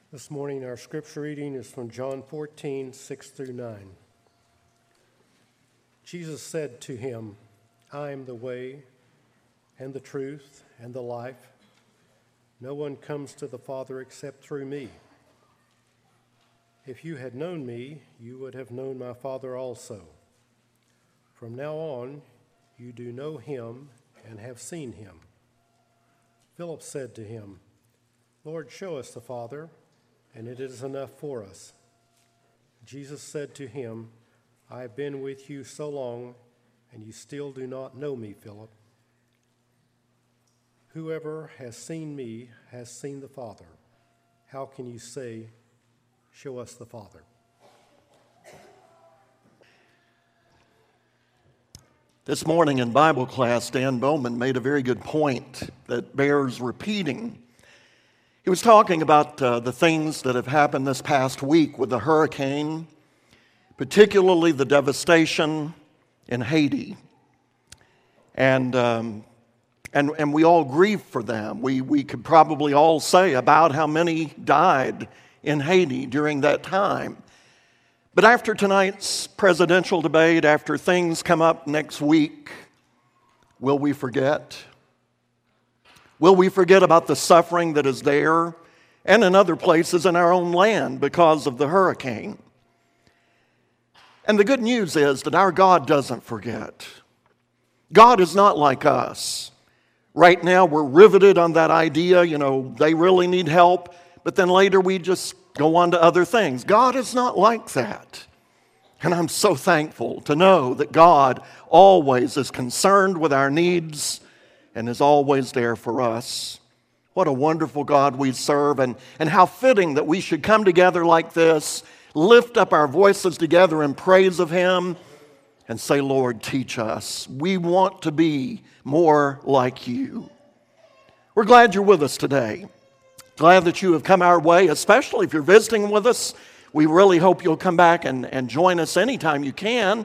This morning our scripture reading is from John 14, 6 through 9. Jesus said to him, I am the way and the truth and the life. No one comes to the Father except through me. If you had known me, you would have known my Father also. From now on, you do know him and have seen him. Philip said to him, Lord, show us the Father, and it is enough for us. Jesus said to him, I have been with you so long, and you still do not know me, Philip. Whoever has seen me has seen the Father. How can you say, show us the Father? This morning in Bible class, Dan Bowman made a very good point that bears repeating. He was talking about the things that have happened this past week with the hurricane, particularly the devastation in Haiti. And we all grieve for them. We could probably all say about how many died in Haiti during that time. But after tonight's presidential debate, after things come up next week, will we forget? Will we forget about the suffering that is there and in other places in our own land because of the hurricane? And the good news is that our God doesn't forget. God is not like us. Right now we're riveted on that idea, they really need help, but then later we just go on to other things. God is not like that. And I'm so thankful to know that God always is concerned with our needs and is always there for us. What a wonderful God we serve, and how fitting that we should come together like this, lift up our voices together in praise of Him, and say, Lord, teach us. We want to be more like you. We're glad you're with us today. Glad that you have come our way, especially if you're visiting with us. We really hope you'll come back and join us anytime you can.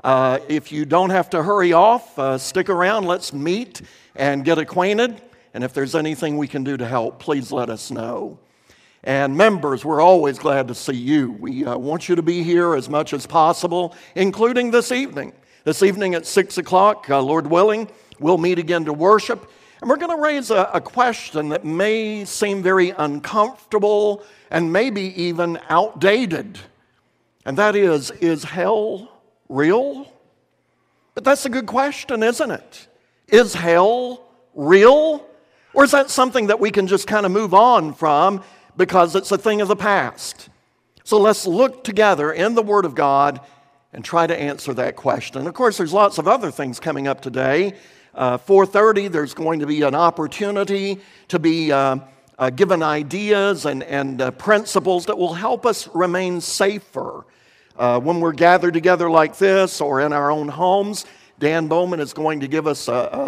If you don't have to hurry off, stick around. Let's meet and get acquainted. And if there's anything we can do to help, please let us know. And members, we're always glad to see you. We want you to be here as much as possible, including this evening. This evening at 6 o'clock, Lord willing, we'll meet again to worship. And we're going to raise a question that may seem very uncomfortable and maybe even outdated. And that is hell real? But that's a good question, isn't it? Is hell real? Or is that something that we can just kind of move on from because it's a thing of the past? So let's look together in the Word of God and try to answer that question. Of course, there's lots of other things coming up today. 4:30, there's going to be an opportunity to be given ideas and principles that will help us remain safer. When we're gathered together like this or in our own homes, Dan Bowman is going to give us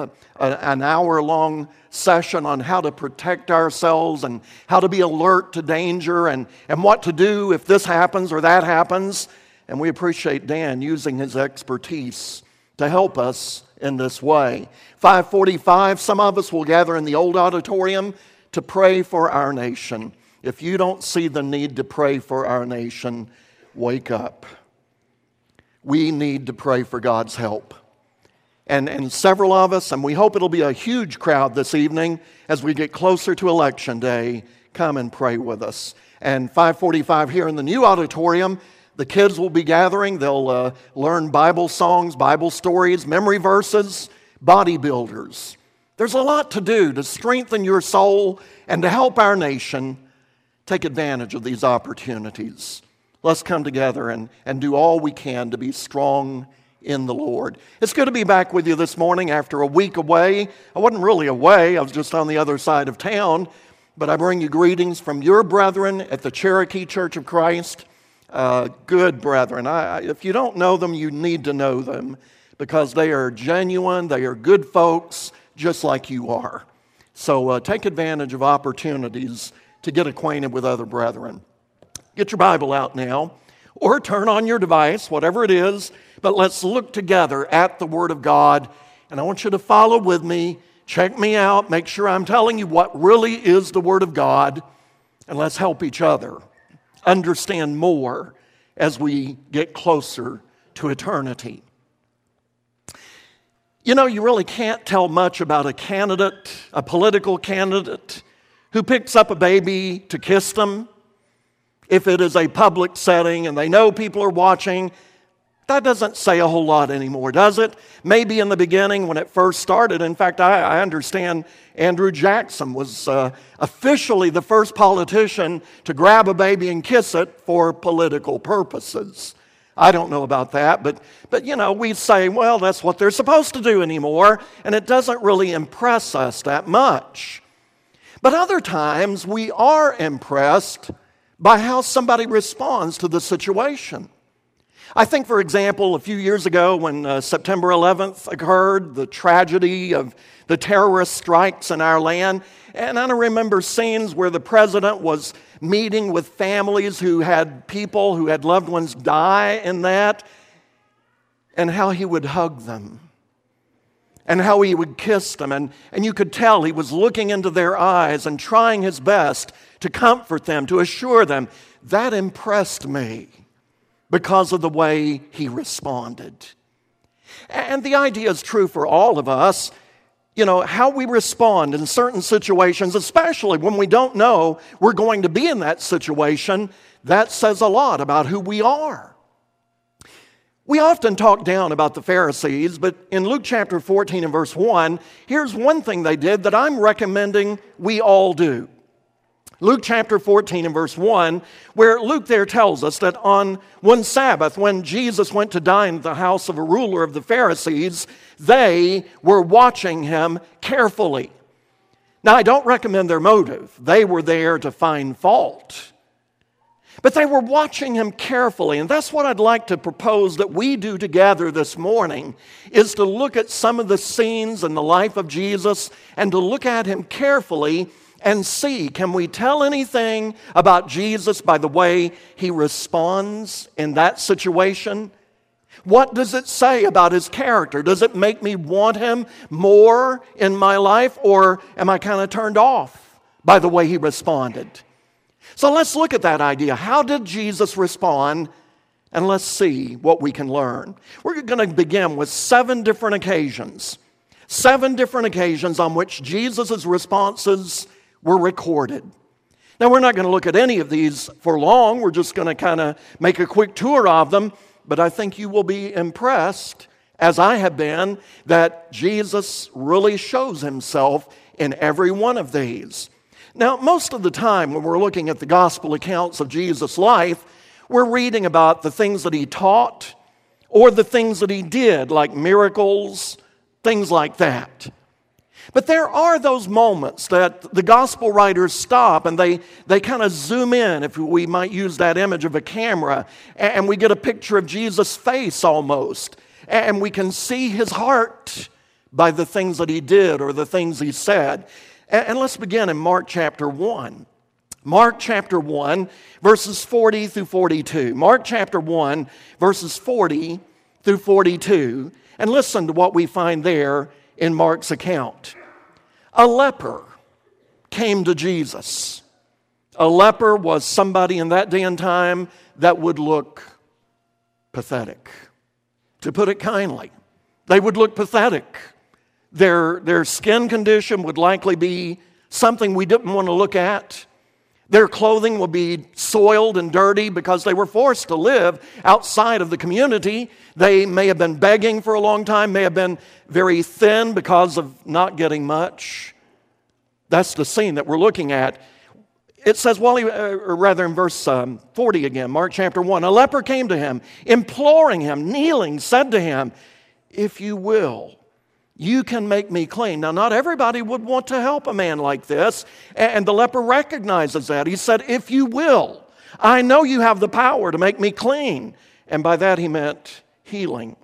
an hour-long session on how to protect ourselves and how to be alert to danger and what to do if this happens or that happens. And we appreciate Dan using his expertise to help us in this way. 5:45, some of us will gather in the old auditorium to pray for our nation. If you don't see the need to pray for our nation, wake up. We need to pray for God's help. And several of us, and we hope it'll be a huge crowd this evening as we get closer to Election Day, come and pray with us. And 5:45 here in the new auditorium, the kids will be gathering. They'll learn Bible songs, Bible stories, memory verses, bodybuilders. There's a lot to do to strengthen your soul and to help our nation. Take advantage of these opportunities. Let's come together and do all we can to be strong in the Lord. It's good to be back with you this morning after a week away. I wasn't really away. I was just on the other side of town. But I bring you greetings from your brethren at the Cherokee Church of Christ. Good brethren. If you don't know them, you need to know them because they are genuine. They are good folks just like you are. So take advantage of opportunities to get acquainted with other brethren. Get your Bible out now or turn on your device, whatever it is, but let's look together at the Word of God. And I want you to follow with me, check me out, make sure I'm telling you what really is the Word of God. And let's help each other understand more as we get closer to eternity. You know, you really can't tell much about a candidate, a political candidate, who picks up a baby to kiss them. If it is a public setting and they know people are watching, that doesn't say a whole lot anymore, does it? Maybe in the beginning when it first started. In fact, I understand Andrew Jackson was officially the first politician to grab a baby and kiss it for political purposes. I don't know about that, but you know, we say, well, that's what they're supposed to do anymore, and it doesn't really impress us that much. But other times, we are impressed by how somebody responds to the situation. I think, for example, a few years ago when September 11th occurred, the tragedy of the terrorist strikes in our land, and I remember scenes where the president was meeting with families who had people who had loved ones die in that, and how he would hug them, and how he would kiss them, and you could tell he was looking into their eyes and trying his best to comfort them, to assure them. That impressed me because of the way he responded. And the idea is true for all of us. You know, how we respond in certain situations, especially when we don't know we're going to be in that situation, that says a lot about who we are. We often talk down about the Pharisees, but in Luke chapter 14 and verse 1, here's one thing they did that I'm recommending we all do. Luke chapter 14 and verse 1, where Luke there tells us that on one Sabbath, when Jesus went to dine at the house of a ruler of the Pharisees, they were watching him carefully. Now, I don't recommend their motive. They were there to find fault. But they were watching him carefully, and that's what I'd like to propose that we do together this morning, is to look at some of the scenes in the life of Jesus and to look at him carefully and see, can we tell anything about Jesus by the way he responds in that situation? What does it say about his character? Does it make me want him more in my life, or am I kind of turned off by the way he responded? So let's look at that idea. How did Jesus respond? And let's see what we can learn. We're going to begin with 7 different occasions. 7 different occasions on which Jesus' responses were recorded. Now, we're not going to look at any of these for long. We're just going to kind of make a quick tour of them. But I think you will be impressed, as I have been, that Jesus really shows himself in every one of these. Now, most of the time when we're looking at the gospel accounts of Jesus' life, we're reading about the things that he taught or the things that he did, like miracles, things like that. But there are those moments that the gospel writers stop and they kind of zoom in, if we might use that image of a camera, and we get a picture of Jesus' face almost, and we can see his heart by the things that he did or the things he said. And let's begin in Mark chapter 1. Mark chapter 1, verses 40 through 42. Mark chapter 1, verses 40 through 42. And listen to what we find there in Mark's account. A leper came to Jesus. A leper was somebody in that day and time that would look pathetic, to put it kindly. They would look pathetic. Their skin condition would likely be something we didn't want to look at. Their clothing would be soiled and dirty because they were forced to live outside of the community. They may have been begging for a long time, may have been very thin because of not getting much. That's the scene that we're looking at. It says, or rather in verse 40 again, Mark chapter 1, a leper came to him, imploring him, kneeling, said to him, "If you will, you can make me clean." Now, not everybody would want to help a man like this, and the leper recognizes that. He said, "If you will, I know you have the power to make me clean." And by that he meant healing.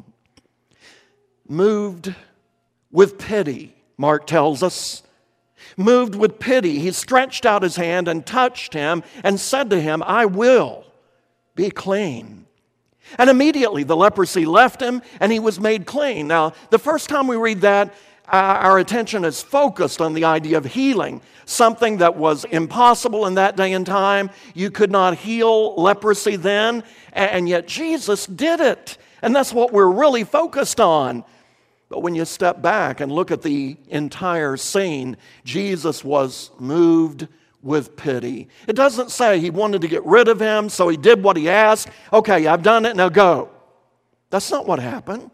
Moved with pity, Mark tells us. Moved with pity, he stretched out his hand and touched him and said to him, "I will be clean." And immediately the leprosy left him and he was made clean. Now, the first time we read that, our attention is focused on the idea of healing, something that was impossible in that day and time. You could not heal leprosy then, and yet Jesus did it. And that's what we're really focused on. But when you step back and look at the entire scene, Jesus was moved with pity. It doesn't say he wanted to get rid of him, so he did what he asked. Okay, I've done it, now go. That's not what happened.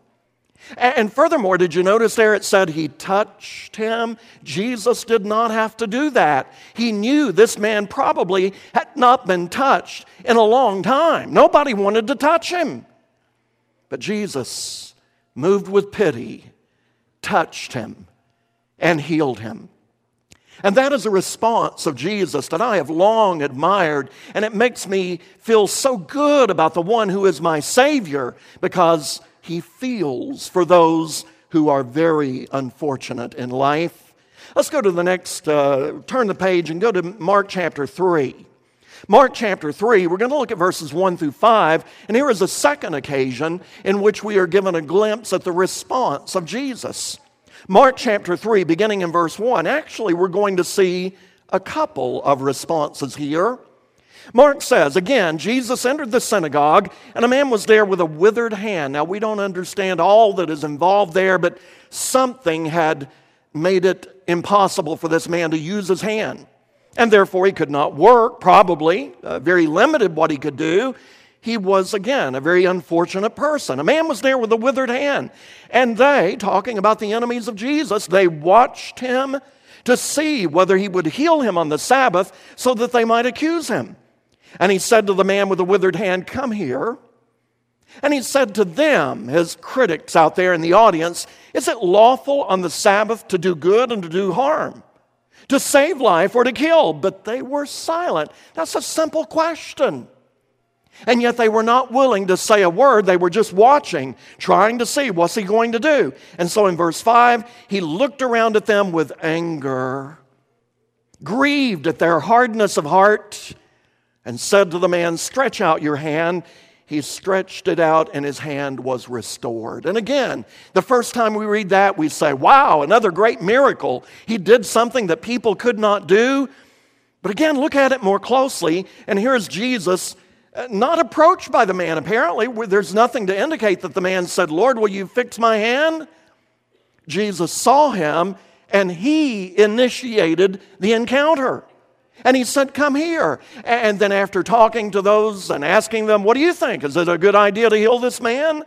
And furthermore, did you notice there it said he touched him? Jesus did not have to do that. He knew this man probably had not been touched in a long time. Nobody wanted to touch him. But Jesus, moved with pity, touched him and healed him. And that is a response of Jesus that I have long admired, and it makes me feel so good about the one who is my Savior, because he feels for those who are very unfortunate in life. Let's go to the next, turn the page and go to Mark chapter 3. Mark chapter 3, we're going to look at verses 1 through 5, and here is a second occasion in which we are given a glimpse at the response of Jesus. Mark chapter 3, beginning in verse 1, actually we're going to see a couple of responses here. Mark says, again, Jesus entered the synagogue, and a man was there with a withered hand. Now, we don't understand all that is involved there, but something had made it impossible for this man to use his hand. And therefore, he could not work, probably, very limited what he could do. He was, again, a very unfortunate person. A man was there with a withered hand. And they, talking about the enemies of Jesus, they watched him to see whether he would heal him on the Sabbath so that they might accuse him. And he said to the man with the withered hand, "Come here." And he said to them, his critics out there in the audience, "Is it lawful on the Sabbath to do good and to do harm? To save life or to kill?" But they were silent. That's a simple question. And yet they were not willing to say a word. They were just watching, trying to see what's he going to do. And so in verse 5, he looked around at them with anger, grieved at their hardness of heart, and said to the man, "Stretch out your hand." He stretched it out, and his hand was restored. And again, the first time we read that, we say, wow, another great miracle. He did something that people could not do. But again, look at it more closely, and here's Jesus not approached by the man. Apparently, there's nothing to indicate that the man said, "Lord, will you fix my hand?" Jesus saw him, and he initiated the encounter. And he said, "Come here." And then after talking to those and asking them, "What do you think? Is it a good idea to heal this man?"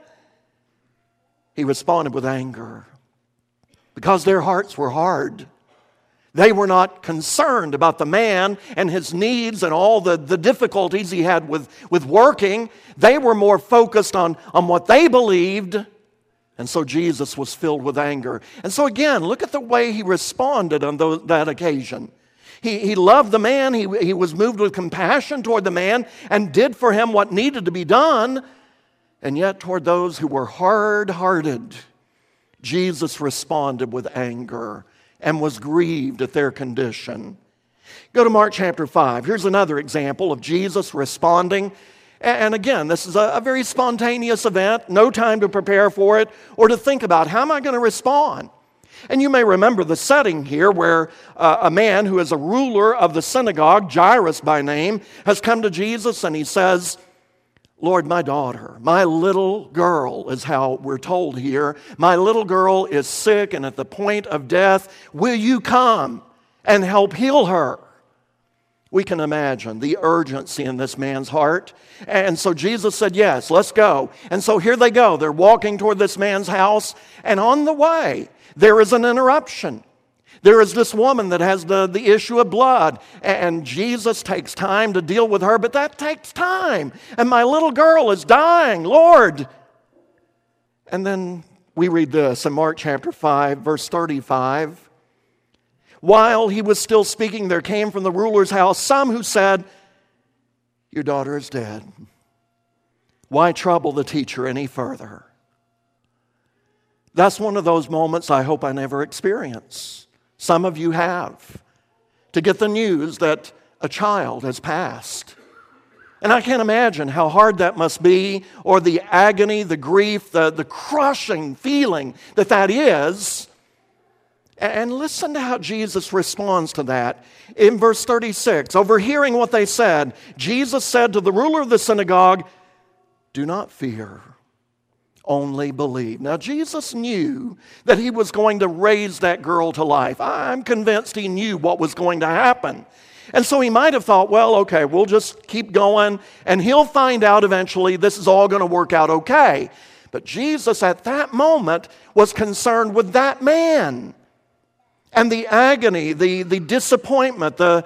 He responded with anger, because their hearts were hard. They were not concerned about the man and his needs and all the difficulties he had with working. They were more focused on what they believed. And so Jesus was filled with anger. And so again, look at the way he responded on that occasion. He loved the man. He was moved with compassion toward the man and did for him what needed to be done. And yet toward those who were hard-hearted, Jesus responded with anger and was grieved at their condition. Go to Mark chapter 5. Here's another example of Jesus responding. And again, this is a very spontaneous event, no time to prepare for it or to think about, how am I going to respond? And you may remember the setting here where a man who is a ruler of the synagogue, Jairus by name, has come to Jesus and he says, "Lord, my daughter, my little girl," is how we're told here, "my little girl is sick and at the point of death. Will you come and help heal her?" We can imagine the urgency in this man's heart. And so Jesus said, "Yes, let's go." And so here they go. They're walking toward this man's house. And on the way, there is an interruption. There is this woman that has the issue of blood. And Jesus takes time to deal with her, but that takes time. And my little girl is dying, Lord. And then we read this in Mark chapter 5, verse 35. While he was still speaking, there came from the ruler's house some who said, "Your daughter is dead. Why trouble the teacher any further?" That's one of those moments I hope I never experience. Some of you have. To get the news that a child has passed. And I can't imagine how hard that must be, or the agony, the grief, the crushing feeling that is. And listen to how Jesus responds to that. In verse 36, overhearing what they said, Jesus said to the ruler of the synagogue, "Do not fear, only believe." Now, Jesus knew that he was going to raise that girl to life. I'm convinced he knew what was going to happen. And so he might have thought, well, okay, we'll just keep going, and he'll find out eventually this is all going to work out okay. But Jesus at that moment was concerned with that man. And the agony, the disappointment, the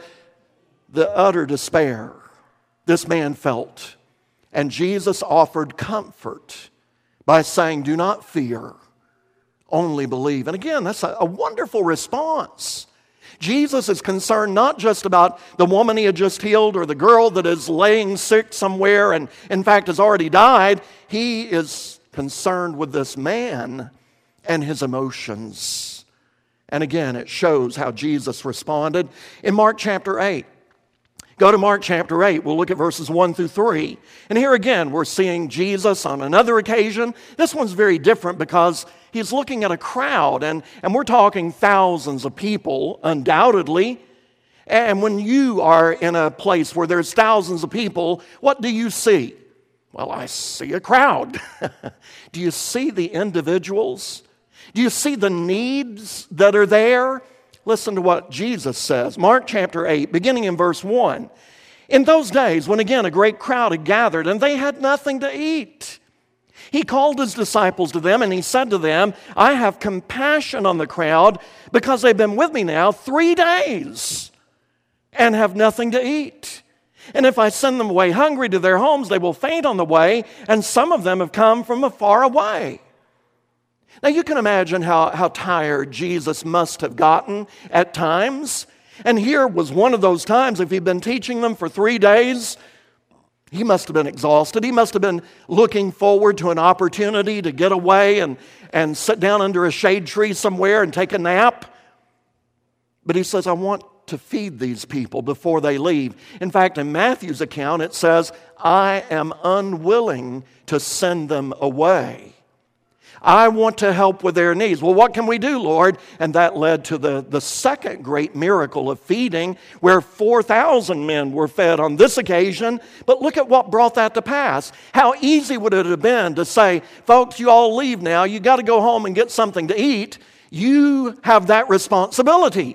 utter despair this man felt. And Jesus offered comfort by saying, "Do not fear, only believe." And again, that's a wonderful response. Jesus is concerned not just about the woman he had just healed or the girl that is laying sick somewhere and in fact has already died. He is concerned with this man and his emotions. And again, it shows how Jesus responded. In Mark chapter 8, go to Mark chapter 8, we'll look at verses 1 through 3. And here again, we're seeing Jesus on another occasion. This one's very different because he's looking at a crowd, and we're talking thousands of people, undoubtedly. And when you are in a place where there's thousands of people, what do you see? Well, I see a crowd. Do you see the individuals? Do you see the needs that are there? Listen to what Jesus says. Mark chapter 8, beginning in verse 1. In those days, when again a great crowd had gathered, and they had nothing to eat, he called his disciples to them, and he said to them, "I have compassion on the crowd, because they've been with me now 3 days and have nothing to eat. And if I send them away hungry to their homes, they will faint on the way, and some of them have come from afar away." Now you can imagine how tired Jesus must have gotten at times. And here was one of those times, if he'd been teaching them for 3 days, he must have been exhausted. He must have been looking forward to an opportunity to get away and sit down under a shade tree somewhere and take a nap. But he says, "I want to feed these people before they leave." In fact, in Matthew's account, it says, "I am unwilling to send them away. I want to help with their needs." Well, what can we do, Lord? And that led to the second great miracle of feeding, where 4,000 men were fed on this occasion. But look at what brought that to pass. How easy would it have been to say, "Folks, you all leave now. You got to go home and get something to eat. You have that responsibility."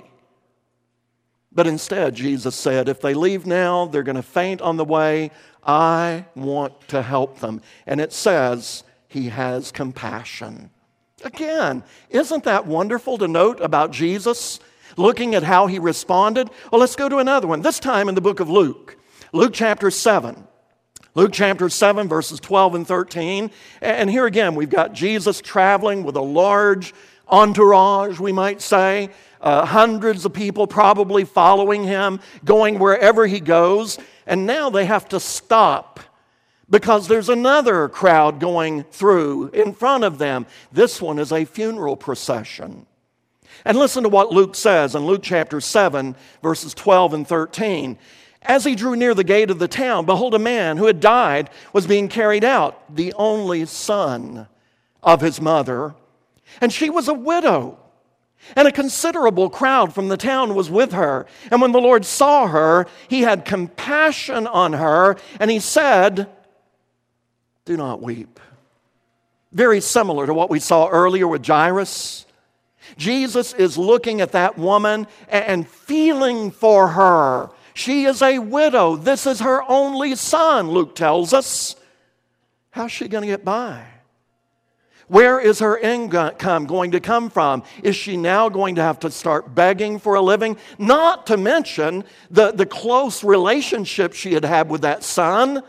But instead, Jesus said, if they leave now, they're going to faint on the way. I want to help them. And it says, he has compassion. Again, isn't that wonderful to note about Jesus, looking at how he responded? Well, let's go to another one, this time in the book of Luke. Luke chapter 7. Luke chapter 7, verses 12 and 13. And here again, we've got Jesus traveling with a large entourage, we might say. Hundreds of people probably following him, going wherever he goes. And now they have to stop, because there's another crowd going through in front of them. This one is a funeral procession. And listen to what Luke says in Luke chapter 7, verses 12 and 13. As he drew near the gate of the town, behold, a man who had died was being carried out, the only son of his mother. And she was a widow, and a considerable crowd from the town was with her. And when the Lord saw her, he had compassion on her, and he said, "Do not weep." Very similar to what we saw earlier with Jairus. Jesus is looking at that woman and feeling for her. She is a widow. This is her only son, Luke tells us. How's she going to get by? Where is her income going to come from? Is she now going to have to start begging for a living? Not to mention the close relationship she had had with that son.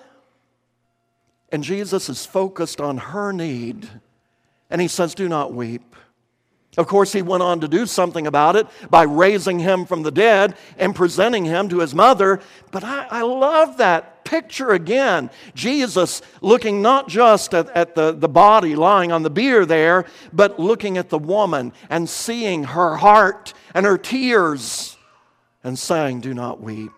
And Jesus is focused on her need. And he says, "Do not weep." Of course, he went on to do something about it by raising him from the dead and presenting him to his mother. But I love that picture again. Jesus looking not just at the body lying on the bier there, but looking at the woman and seeing her heart and her tears and saying, "Do not weep."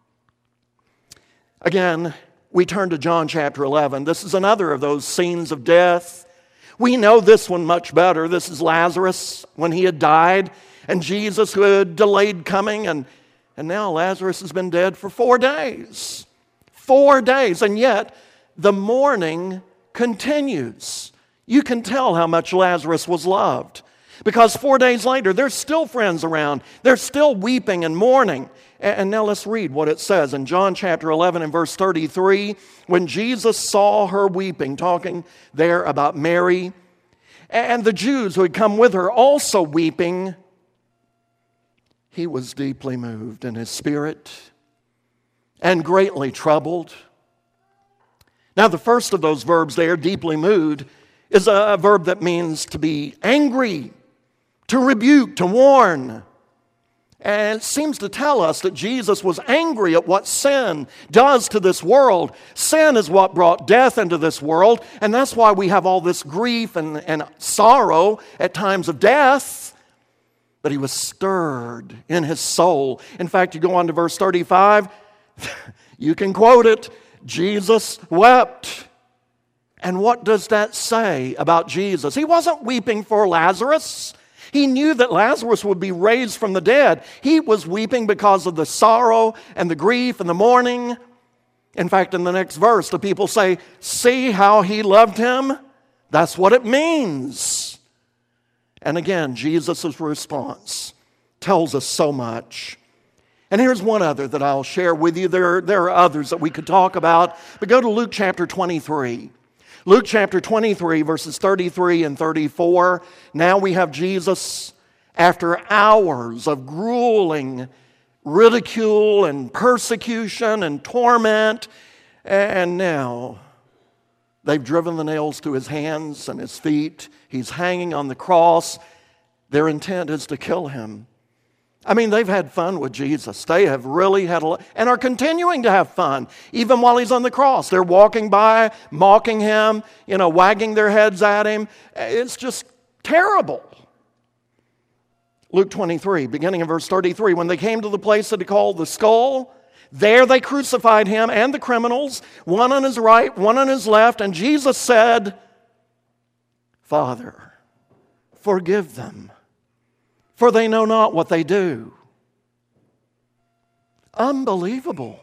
Again, we turn to John chapter 11. This is another of those scenes of death. We know this one much better. This is Lazarus when he had died. and Jesus who had delayed coming, and now Lazarus has been dead for 4 days. 4 days, and yet the mourning continues. You can tell how much Lazarus was loved, because 4 days later, there's still friends around. They're still weeping and mourning. And now let's read what it says in John chapter 11 and verse 33. When Jesus saw her weeping, talking there about Mary, and the Jews who had come with her also weeping, he was deeply moved in his spirit and greatly troubled. Now, the first of those verbs there, deeply moved, is a verb that means to be angry, to rebuke, to warn. And it seems to tell us that Jesus was angry at what sin does to this world. Sin is what brought death into this world, and that's why we have all this grief and sorrow at times of death. But he was stirred in his soul. In fact, you go on to verse 35, you can quote it, Jesus wept. And what does that say about Jesus? He wasn't weeping for Lazarus. He knew that Lazarus would be raised from the dead. He was weeping because of the sorrow and the grief and the mourning. In fact, in the next verse, the people say, see how he loved him? That's what it means. And again, Jesus' response tells us so much. And here's one other that I'll share with you. There are others that we could talk about, but go to Luke chapter 23. Luke chapter 23, verses 33 and 34. Now we have Jesus, after hours of grueling ridicule and persecution and torment, and now they've driven the nails to his hands and his feet. He's hanging on the cross. Their intent is to kill him. I mean, they've had fun with Jesus. They have really had a lot, and are continuing to have fun, even while he's on the cross. They're walking by, mocking him, wagging their heads at him. It's just terrible. Luke 23, beginning in verse 33, when they came to the place that he called the Skull, there they crucified him and the criminals, one on his right, one on his left, and Jesus said, Father, forgive them, for they know not what they do. Unbelievable.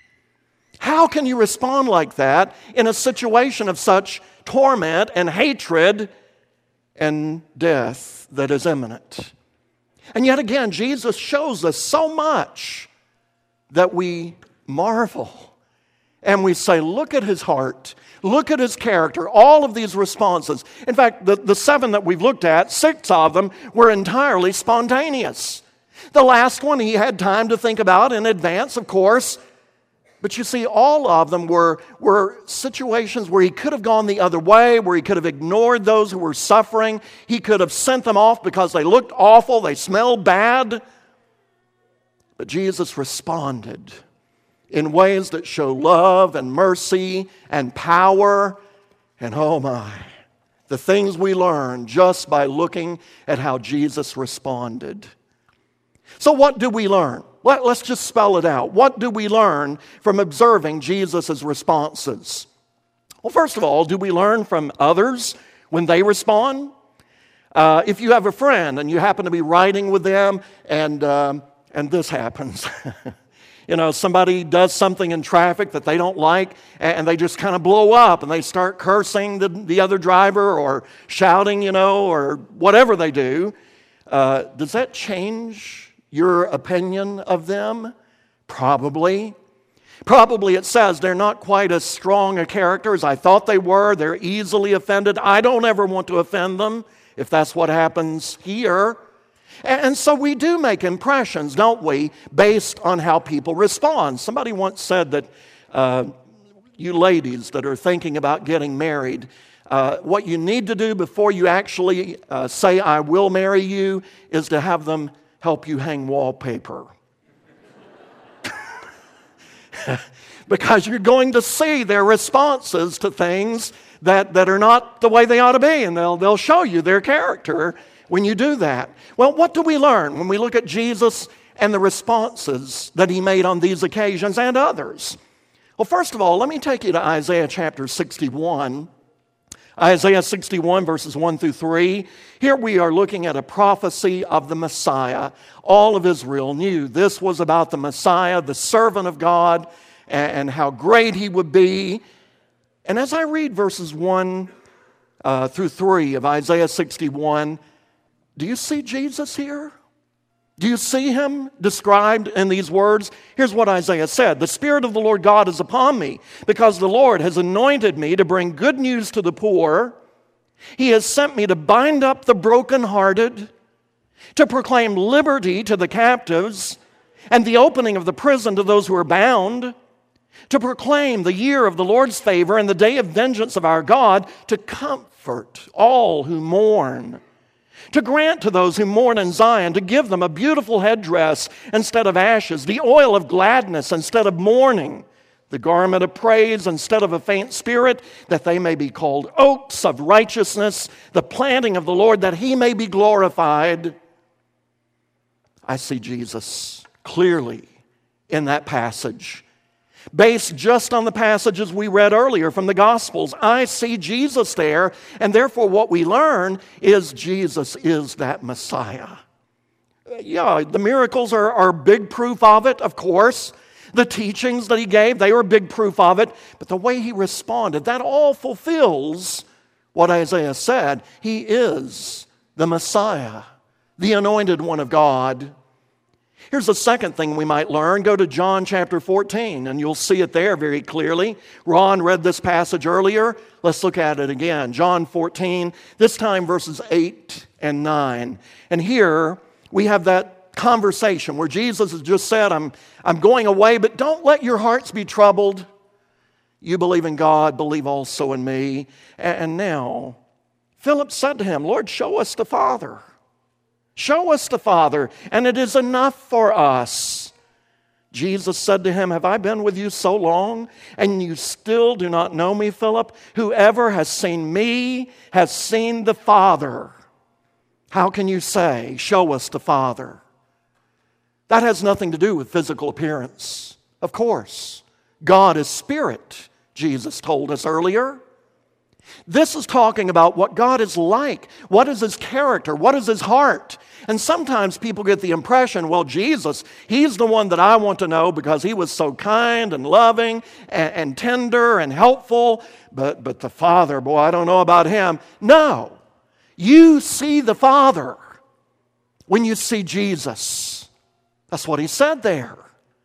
How can you respond like that in a situation of such torment and hatred and death that is imminent? And yet again, Jesus shows us so much that we marvel and we say, look at his heart, look at his character, all of these responses. In fact, the 7 that we've looked at, 6 of them were entirely spontaneous. The last one he had time to think about in advance, of course. But you see, all of them were situations where he could have gone the other way, where he could have ignored those who were suffering. He could have sent them off because they looked awful, they smelled bad. But Jesus responded in ways that show love and mercy and power. And oh my, the things we learn just by looking at how Jesus responded. So what do we learn? Let's just spell it out. What do we learn from observing Jesus' responses? Well, first of all, do we learn from others when they respond? If you have a friend and you happen to be riding with them and this happens, somebody does something in traffic that they don't like and they just kind of blow up and they start cursing the other driver or shouting, or whatever they do. Does that change your opinion of them? Probably. Probably it says they're not quite as strong a character as I thought they were. They're easily offended. I don't ever want to offend them if that's what happens here. And so we do make impressions, don't we, based on how people respond. Somebody once said that you ladies that are thinking about getting married, what you need to do before you actually say, I will marry you, is to have them help you hang wallpaper. Because you're going to see their responses to things that are not the way they ought to be, and they'll show you their character when you do that. Well, what do we learn when we look at Jesus and the responses that he made on these occasions and others? Well, first of all, let me take you to Isaiah chapter 61. Isaiah 61, verses 1 through 3. Here we are looking at a prophecy of the Messiah. All of Israel knew this was about the Messiah, the servant of God, and how great he would be. And as I read verses 1 through 3 of Isaiah 61, do you see Jesus here? Do you see him described in these words? Here's what Isaiah said. The Spirit of the Lord God is upon me, because the Lord has anointed me to bring good news to the poor. He has sent me to bind up the brokenhearted, to proclaim liberty to the captives, and the opening of the prison to those who are bound, to proclaim the year of the Lord's favor and the day of vengeance of our God, to comfort all who mourn, to grant to those who mourn in Zion, to give them a beautiful headdress instead of ashes, the oil of gladness instead of mourning, the garment of praise instead of a faint spirit, that they may be called oaks of righteousness, the planting of the Lord, that he may be glorified. I see Jesus clearly in that passage. Based just on the passages we read earlier from the Gospels, I see Jesus there, and therefore what we learn is Jesus is that Messiah. Yeah, the miracles are big proof of it, of course. The teachings that he gave, they were big proof of it. But the way he responded, that all fulfills what Isaiah said. He is the Messiah, the anointed one of God. Here's the second thing we might learn. Go to John chapter 14, and you'll see it there very clearly. Ron read this passage earlier. Let's look at it again. John 14, this time verses 8 and 9. And here we have that conversation where Jesus has just said, I'm going away, but don't let your hearts be troubled. You believe in God, believe also in me. And now, Philip said to him, Lord, show us the Father. Show us the Father, and it is enough for us. Jesus said to him, have I been with you so long, and you still do not know me, Philip? Whoever has seen me has seen the Father. How can you say, show us the Father? That has nothing to do with physical appearance. Of course, God is spirit, Jesus told us earlier. This is talking about what God is like. What is his character? What is his heart? And sometimes people get the impression, well, Jesus, he's the one that I want to know because he was so kind and loving and tender and helpful. But the Father, boy, I don't know about him. No, you see the Father when you see Jesus. That's what he said there.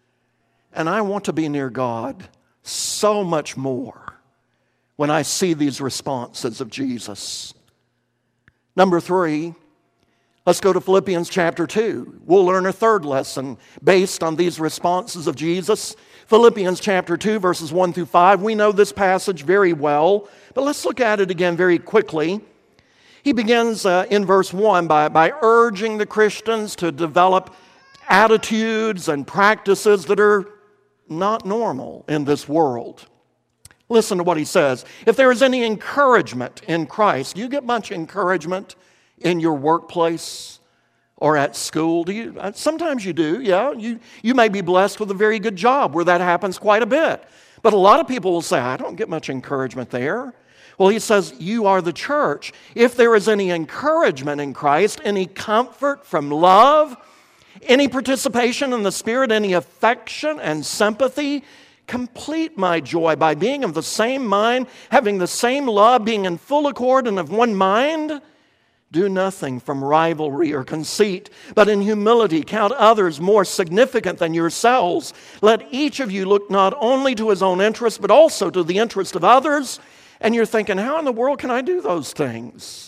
And I want to be near God so much more when I see these responses of Jesus. Number 3, let's go to Philippians chapter 2. We'll learn a third lesson based on these responses of Jesus. Philippians chapter 2, verses 1 through 5. We know this passage very well, but let's look at it again very quickly. He begins in verse 1 by urging the Christians to develop attitudes and practices that are not normal in this world. Listen to what he says. If there is any encouragement in Christ, do you get much encouragement in your workplace or at school? Do you? Sometimes you do, yeah. You may be blessed with a very good job where that happens quite a bit. But a lot of people will say, I don't get much encouragement there. Well, he says, you are the church. If there is any encouragement in Christ, any comfort from love, any participation in the Spirit, any affection and sympathy, complete my joy by being of the same mind, having the same love, being in full accord and of one mind. Do nothing from rivalry or conceit, but in humility count others more significant than yourselves. Let each of you look not only to his own interest, but also to the interest of others. And you're thinking, how in the world can I do those things?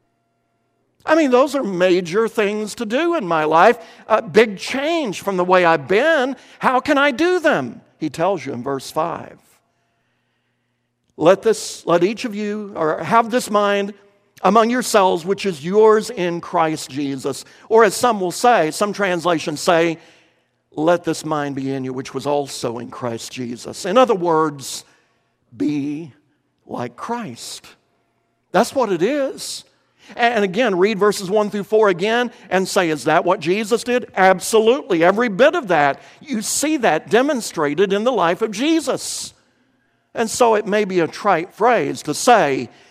I mean, those are major things to do in my life. A big change from the way I've been. How can I do them? He tells you in verse 5. Let each of you or have this mind among yourselves, which is yours in Christ Jesus. Or as some will say, some translations say, let this mind be in you, which was also in Christ Jesus. In other words, be like Christ. That's what it is. And again, read verses 1 through 4 again and say, is that what Jesus did? Absolutely, every bit of that. You see that demonstrated in the life of Jesus. And so it may be a trite phrase to say,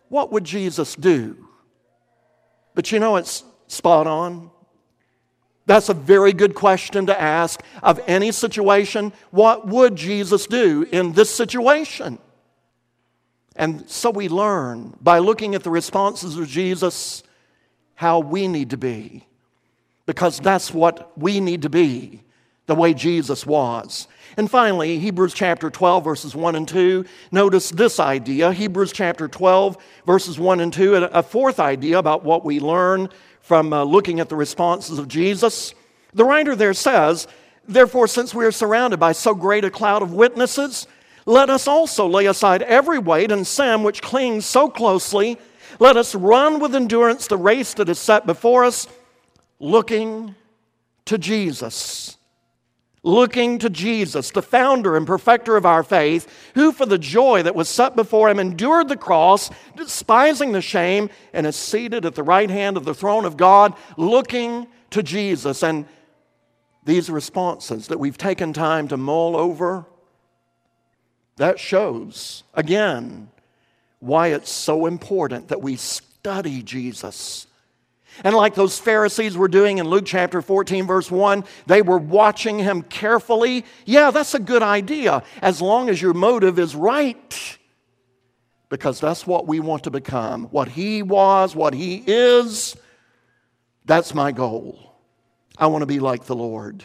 what would Jesus do? But you know, it's spot on. That's a very good question to ask of any situation. What would Jesus do in this situation? And so we learn by looking at the responses of Jesus how we need to be. Because that's what we need to be, the way Jesus was. And finally, Hebrews chapter 12, verses 1 and 2. Notice this idea, Hebrews chapter 12, verses 1 and 2, a fourth idea about what we learn from looking at the responses of Jesus. The writer there says, "Therefore, since we are surrounded by so great a cloud of witnesses, let us also lay aside every weight and sin which clings so closely. Let us run with endurance the race that is set before us, looking to Jesus." Looking to Jesus, the founder and perfecter of our faith, who for the joy that was set before him endured the cross, despising the shame, and is seated at the right hand of the throne of God, looking to Jesus. And these responses that we've taken time to mull over, that shows, again, why it's so important that we study Jesus. And like those Pharisees were doing in Luke chapter 14, verse 1, they were watching him carefully. Yeah, that's a good idea, as long as your motive is right. Because that's what we want to become. What he was, what he is, that's my goal. I want to be like the Lord.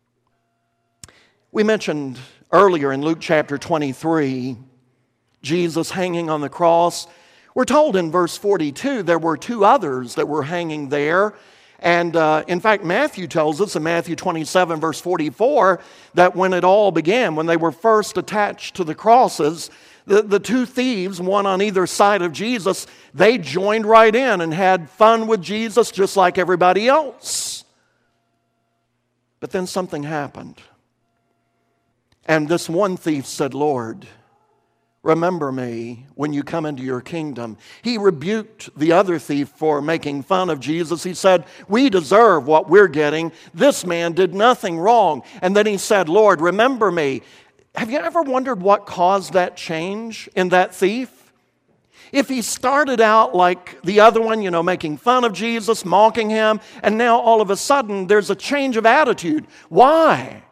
We mentioned earlier in Luke chapter 23, Jesus hanging on the cross. We're told in verse 42 there were two others that were hanging there. And in fact, Matthew tells us in Matthew 27, verse 44, that when it all began, when they were first attached to the crosses, the two thieves, one on either side of Jesus, they joined right in and had fun with Jesus just like everybody else. But then something happened. And this one thief said, "Lord, remember me when you come into your kingdom." He rebuked the other thief for making fun of Jesus. He said, "We deserve what we're getting. This man did nothing wrong." And then he said, "Lord, remember me." Have you ever wondered what caused that change in that thief? If he started out like the other one, making fun of Jesus, mocking him, and now all of a sudden there's a change of attitude. Why?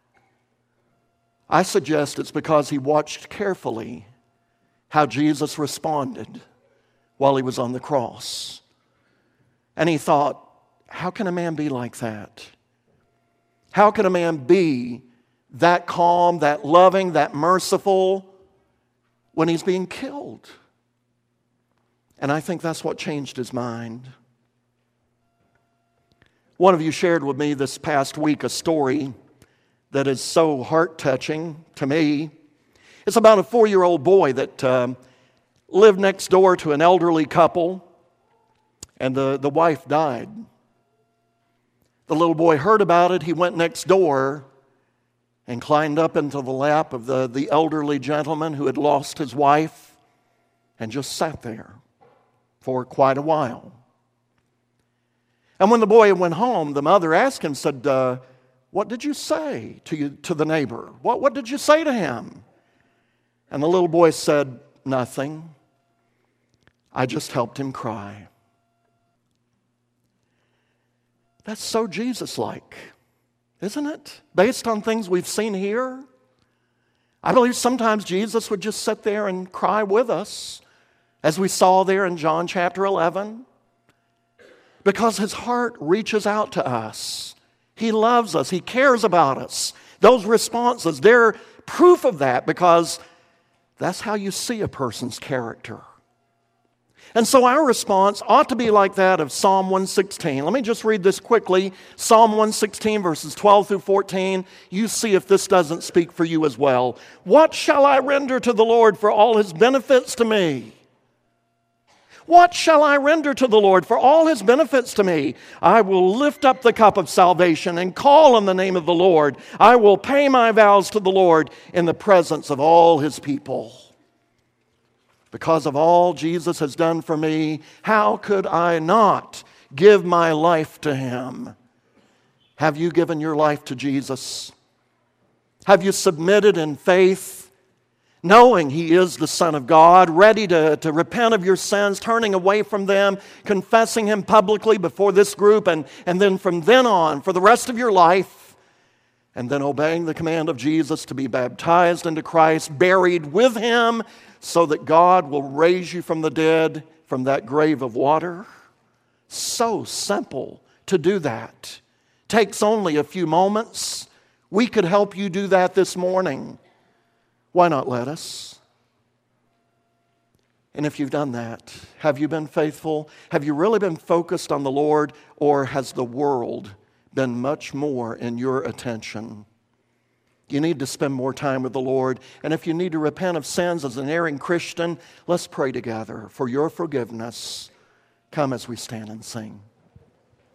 I suggest it's because he watched carefully how Jesus responded while he was on the cross. And he thought, how can a man be like that? How can a man be that calm, that loving, that merciful when he's being killed? And I think that's what changed his mind. One of you shared with me this past week a story that is so heart-touching to me. It's about a 4-year-old boy that lived next door to an elderly couple, and the wife died. The little boy heard about it. He went next door and climbed up into the lap of the elderly gentleman who had lost his wife and just sat there for quite a while. And when the boy went home, the mother asked him, said, "What did you say to the neighbor? What did you say to him?" And the little boy said, "Nothing. I just helped him cry." That's so Jesus-like, isn't it? Based on things we've seen here. I believe sometimes Jesus would just sit there and cry with us, as we saw there in John chapter 11, because his heart reaches out to us. He loves us. He cares about us. Those responses, they're proof of that, because that's how you see a person's character. And so our response ought to be like that of Psalm 116. Let me just read this quickly. Psalm 116, verses 12 through 14. You see if this doesn't speak for you as well. "What shall I render to the Lord for all his benefits to me? What shall I render to the Lord for all his benefits to me? I will lift up the cup of salvation and call on the name of the Lord. I will pay my vows to the Lord in the presence of all his people." Because of all Jesus has done for me, how could I not give my life to him? Have you given your life to Jesus? Have you submitted in faith, knowing He is the Son of God, ready to repent of your sins, turning away from them, confessing Him publicly before this group, and then from then on, for the rest of your life, and then obeying the command of Jesus to be baptized into Christ, buried with Him, so that God will raise you from the dead, from that grave of water. So simple to do that. Takes only a few moments. We could help you do that this morning. Why not let us? And if you've done that, have you been faithful? Have you really been focused on the Lord, or has the world been much more in your attention? You need to spend more time with the Lord. And if you need to repent of sins as an erring Christian, let's pray together for your forgiveness. Come as we stand and sing.